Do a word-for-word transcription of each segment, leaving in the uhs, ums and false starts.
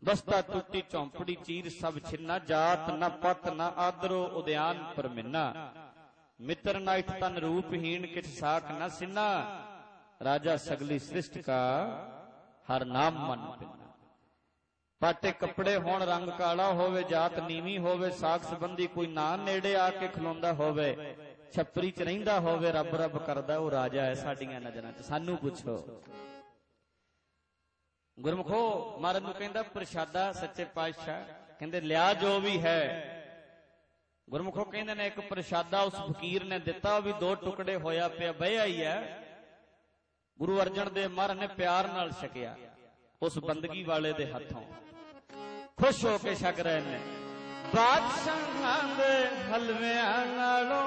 बस्ता टूटी चौंपड़ी चीर सब छिन्ना, जात न पत न आदरो उद्यान पर मिन्ना, मित्र नाइट तन रूपहीन किछ साख न सिन्ना, राजा सगली सृष्टि का हर नाम मन पिन्ना। पाटे कपड़े होण रंग काला होवे, जात नीवी होवे, साख संबंधी कोई ना नेड़े आके खलोंदा होवे, छपरी च रहिंदा होवे, रब रब करदा वो राजा है साडियां नजरां च। सानू पुछो गुरमुखो, महाराज नूं कहंदा प्रशादा सच्चे पातशाह कहंदे लिया जो भी है। गुरमुखो कहंदे ने एक प्रशादा उस फकीर ने दिता, भी दो टुकड़े होया पिया बहिया ही है। गुरु अर्जन देव महाराज ने प्यार नाल छकिया उस बंदगी वाले दे हथों, खुश होके छक रहे ने। बादशाहां दे हलविआं नालों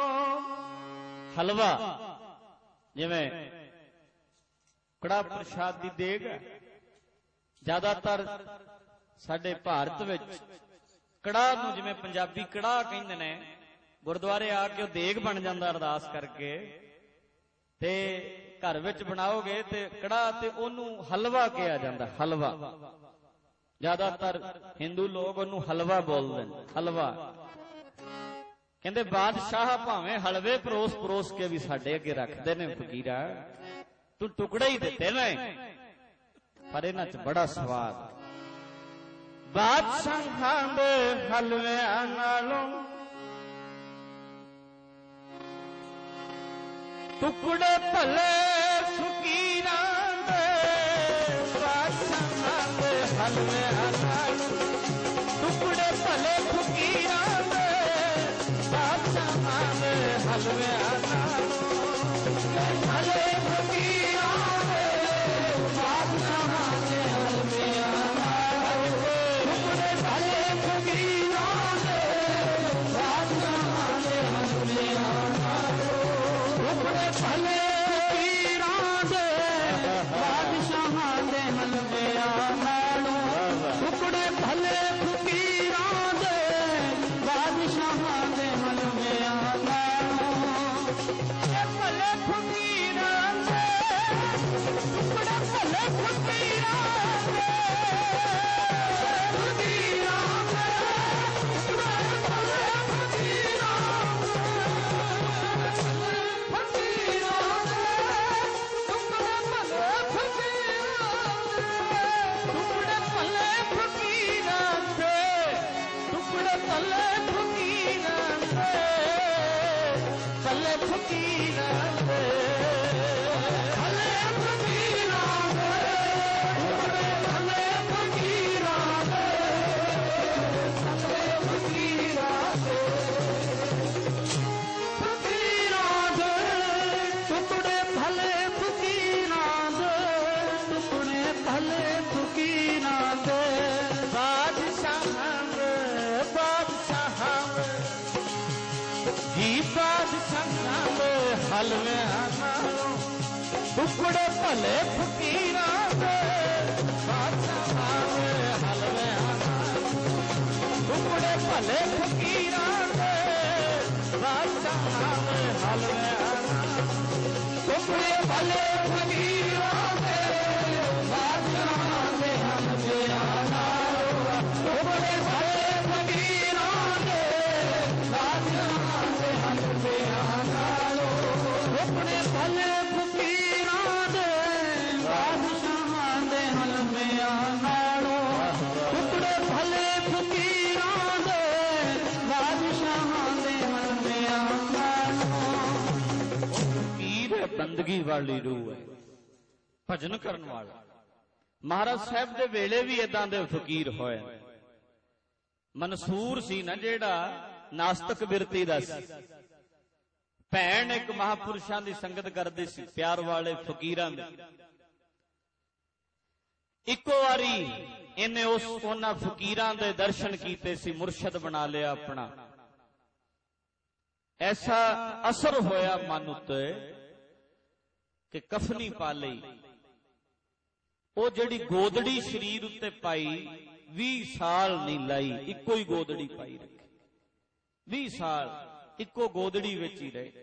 हलवा जिवें कड़ा प्रसाद दी देग है, ज्यादातर साडे भारत विच कड़ा नूं जिवें पंजाबी कड़ा कहिंदे ने, गुरुद्वारे आके देग बन जांदा अरदास करके, ते घर विच बनाओगे ते कड़ा ते ओनू हलवा कहा जांदा। हलवा ज्यादातर हिंदू लोग ओनू हलवा बोलदे ने, हलवा। कहंदे बादशाह भावें हलवे परोस परोस के भी साडे अगे रखदे ने, फकीरा तू टुकड़े ही दिते ने पर इन्हां च बड़ा स्वाद। बादशाहां दे हलविआं नालों टुकड़े भले फकीरां दे, बादशाहां दे हलविआं नालों टुकड़े भले फकीरां दे, बादशाहां दे हलविआं नालों भले फकीरां दे, बादशाहां दे हलविआं नालों टुकड़े भले फकीरां दे, बादशाहां दे हलविआं नालों टुकड़े भले फकीरां दे, बादशाहां दे हलविआं नालों टुकड़े भले फकीरां दे, बादशाहां दे हलविआं नालों भले फकीरां दे, टुकड़े भले फकीरां दे, फकीरां दे टुकड़े भले फकीरां दे, फकीरां दे टुकड़े भले फकीरां दे, टुकड़े भले फकीरां दे, टुकड़े भले फकीरां दे, भले फकीरां दे, भले फकीरां दे, टुकड़े भले फकीरां दे, भले फकीरां दे, फकीरां दे टुकड़े भले फकीरां दे, टुकड़े भले फकीरां दे, बादशाहां दे, बादशाहां दे जी, बादशाहां दे हलविआं नालों टुकड़े भले फकीरां दे, बादशाहां दे हलविआं नालों टुकड़े भले फकीरां दे, बादशाहां दे हलविआं नालों टुकड़े भले फकीरां दे, बादशाहां दे हलविआं नालों टुकड़े भले फकीरां दे, बादशाहां दे हलविआं नालों टुकड़े भले फकीरां दे, बादशाहां दे हलविआं नालों टुकड़े भले फकीरां दे, बादशाहां दे हलविआं नालों। फकीर है बंदगी वाली रूह है, भजन करन वाला। महाराज साहब दे वेले भी इदां दे फकीर होए। मनसूर सी ना जेड़ा नास्तिक बिरती दा सी, भैन एक महापुरुषां दी संगत करदी सी, प्यार वाले फकीरां दी। इको वारी इन्हें उस उन्हां फकीरां दे दर्शन कीते सी, मुर्शद बना लिया अपना। ऐसा असर होया मन उत्ते कि कफनी पा लई, ਉਹ ਜਿਹੜੀ ਗੋਦੜੀ शरीर उत्ते पाई बीस साल नहीं लाई, इको ही गोदड़ी पाई रखी, बीस साल इको गोदड़ी विच ही रहे।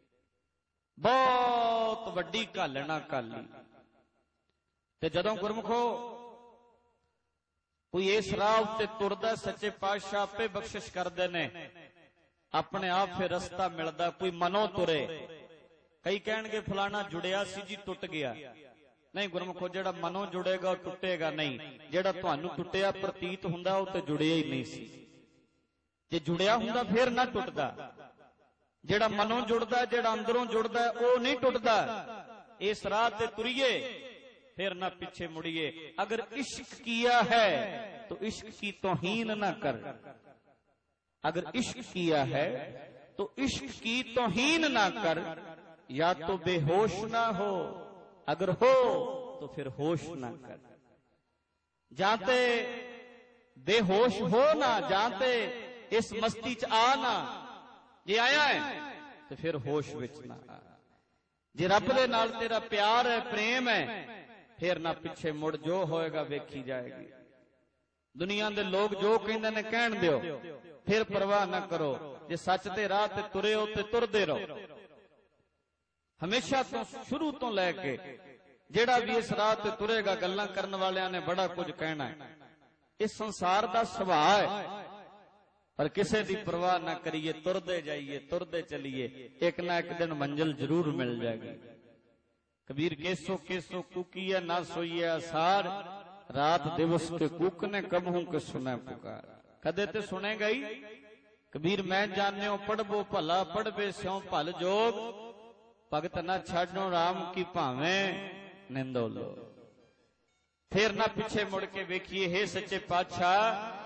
बहुत वड्डी घालना घाली। ते जदों गुरमुखो कोई इस राह उत्ते तुरदा, सच्चे पातशाह आपे बख्शिश करदे ने, अपने आप फिर रस्ता मिलदा। कोई मनों तुरे, कई कहणगे फलाना जुड़िया सी जी टुट गया, नहीं गुरमुखो जिहड़ा मनों जुड़ेगा टुटेगा नहीं, जिहड़ा तुहानू टुटिया प्रतीत हुंदा वो ते जुड़िया ही नहीं सी। जे जुड़िया हुंदा फिर ना टुटदा, जिहड़ा मनों जुड़दा, जिहड़ा अंदरों जुड़दा वो नहीं टुटदा। इस राह ते तुरिए फिर ना पीछे मुड़िए। अगर इश्क किया है तो इश्क की तौहीन ना कर, अगर इश्क किया है तो इश्क की तौहीन ना कर। या तो बेहोश ना हो, अगर हो तो फिर होश ना कर। जाते बेहोश हो ना, जाते इस मस्ती च आ ना, जे आया है तो फिर होश विच ना आ। जे रब दे नाल तेरा प्यार है, प्रेम है, फिर ना पिछे मुड़, जो होएगा वेखी जाएगी। दुनिया दे लोग जो कहंदे ने कहण दिओ, फिर परवाह ना करो। जे सच दे राह ते तुरे हो ते तुरदे रहो। हमेशा तो शुरू तो लैके जेड़ा भी इस राह ते तुरेगा, गल्लां करन वालियां ने बड़ा कुछ कहना है। इस संसार दा सुभाव है, पर किसे दी परवाह ना करिए, तुरदे जाइए, तुरदे चलिए, एक ना एक दिन मंजिल जरूर मिल जाएगी। कबीर केसो केसो कूकिया ना सोइए आसार, रात दिवस के कूकने कबहू के सुने पुकार। कदे ते सुनेगा ही कबीर मैं जान्यो पढ़बो भला, पढ़बे स्यों भल जोग, भगत ना छाड़ो राम की भावें निंदो लो। फिर ना पीछे मुड़ के वेखिए, हे सच्चे पातशाह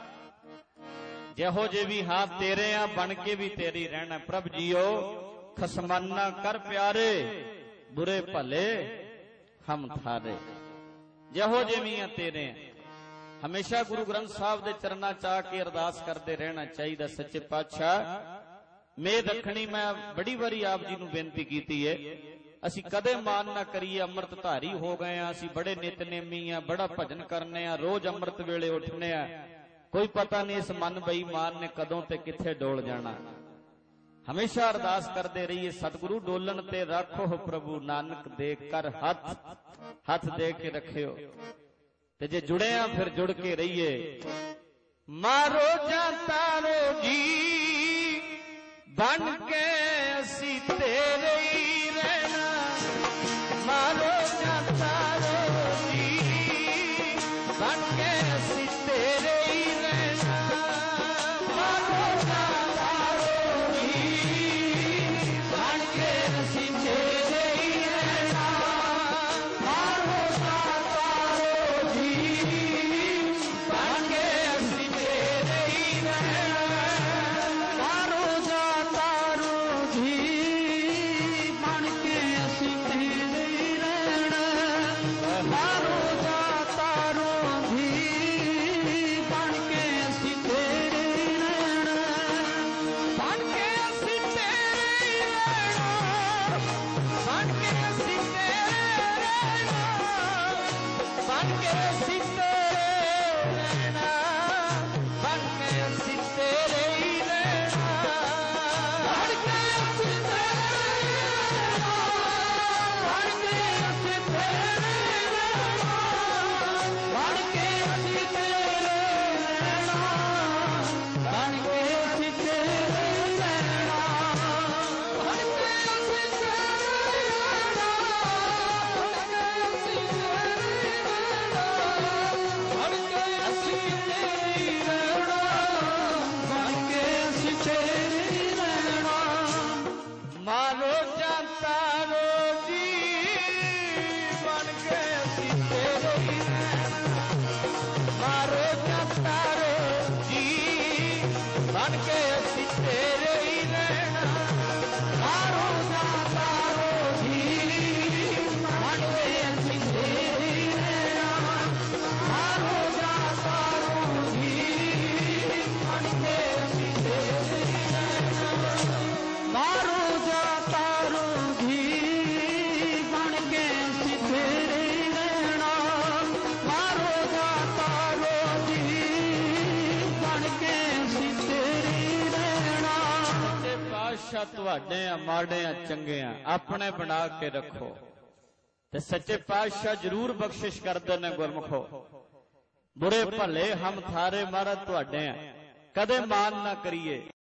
जहो जे भी हाथ तेरे आ, बन के भी तेरी रहना। प्रभ जियो खसमाना कर प्यारे, बुरे भले हम थारे। जहो जे भी तेरे आ, हमेशा गुरु ग्रंथ साहब दे चरना चाह के अरदास करते रहना चाहिए। सच्चे पातशाह मेद रखनी, मैं बड़ी बारी आप जी नूं बेनती कीती है, असी कदे मान ना करिए अमृत धारी हो गए हैं, असी बड़े नितनेमी आ, बड़ा भजन करने आ, रोज अमृत वेले उठने आ, कोई पता नहीं इस मन बेईमान ने कदों ते किथे डोल जाना। हमेशा अरदास करते रहिए, सतगुरु डोलन ते रखो प्रभु, नानक दे कर हाथ, हाथ दे के रखियो। ते जे जुड़े आ फिर जुड़ के रहिए। मारो जा तारो जी बन के असी तेरे ही रहना, मारो जा तारो जी बन के असी तेरे ही रहना, मारो जा तारो जी बन के असी तेरे ही रहना, मारो जा तारो जी बन के असी तेरे ही रहना, मारो जा तारो जी बन के असी तेरे ही रहना, मारो जा तारो जी बन के असी तेरे ही रहना, बन के असी तेरे ही रहना, बन के असी तेरे रहना, बन के असी तेरे रहना, बन के असी तेरे ही रहना, बन के असी तेरे रहना, बन के असी तेरे रहना, बन के असी तेरे रहना, बन के असी तेरे रहना, बन के असी तेरे रहना, बन के असी तेरे रहना, बन के असी तेरे रहना, बन के असी तेरे रहना। मारो जा तारो जी बन के असी तेरे ही रहना, मारो जा तारो जी बन के असी तेरे ही रहना, मारो जा तारो जी बन के असी तेरे ही रहना, मारो जा तारो जी बन के असी तेरे ही रहना, मारो जा तारो जी बन के असी तेरे ही रहना, मारो जा तारो जी बन के असी तेरे ही रहना। सच्चे पातशाह तुहाडे आ, माड़े आ, चंगे आ, अपने बना के रखो। ते सच्चे पातशाह जरूर बख्शिश करदे ने गुरमुखो। ਬੁਰੇ ਭਲੇ ਹਮ ਥਾਰੇ ਮਹਾਰਾਜ ਤੁਹਾਡੇ ਆ, ਕਦੇ ਮਾਨ ਨਾ ਕਰੀਏ।